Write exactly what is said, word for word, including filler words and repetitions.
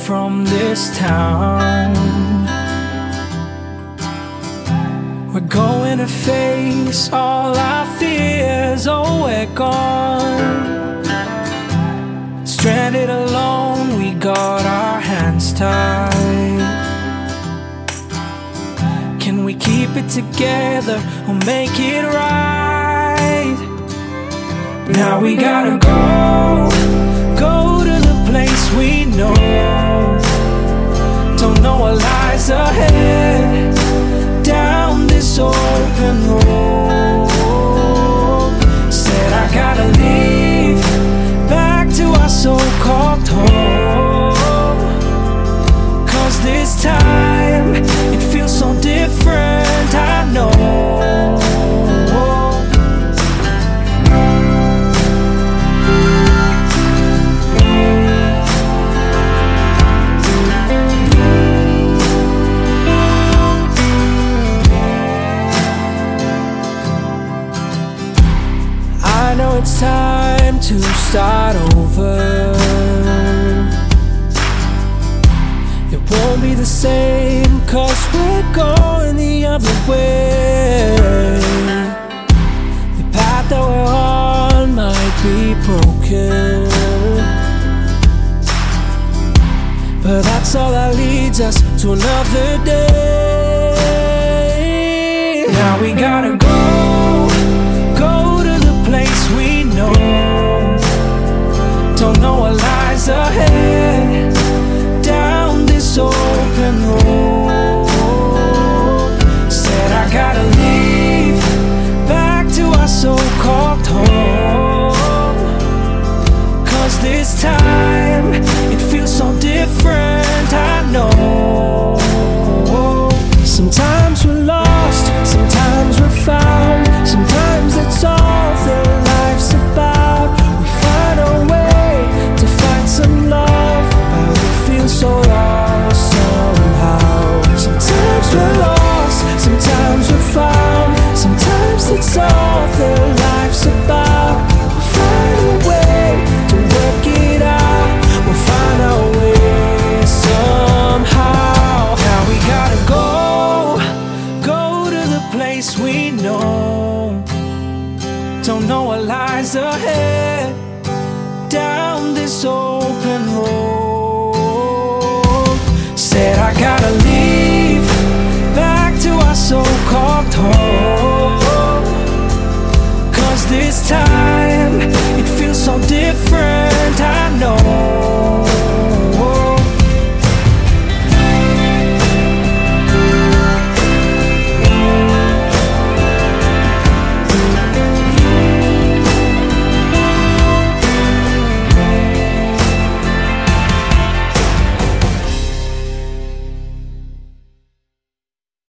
from this town. We're going to face all our fears, oh we're gone. Stranded alone, we got our hands tied. Can we keep it together or make it right? Now we gotta go, go to the place we know. Don't know what lies ahead, down this open road. Said I gotta leave, back to our so-called home. Cause this time, it feels so different, I know. I know it's time to start over. It won't be the same, cause we're going the other way. The path that we're on might be broken, but that's all that leads us to another day. Now we gotta go, go to the place we know. Don't know what lies ahead, down this open road. Said I gotta leave, back to our so-called home. Cause this time, it feels so different, I know. Sometimes we're lost, sometimes we're found. Sometimes it's all that life's about. We find a way to find some love, but it feels so lost somehow. Sometimes we're lost, sometimes we're found. Sometimes it's all that life's about. We'll find a way to work it out. We'll find our way somehow. Now we gotta go, go to the place we know. Don't know what lies ahead, down this open road. Said I gotta leave, back to our soul.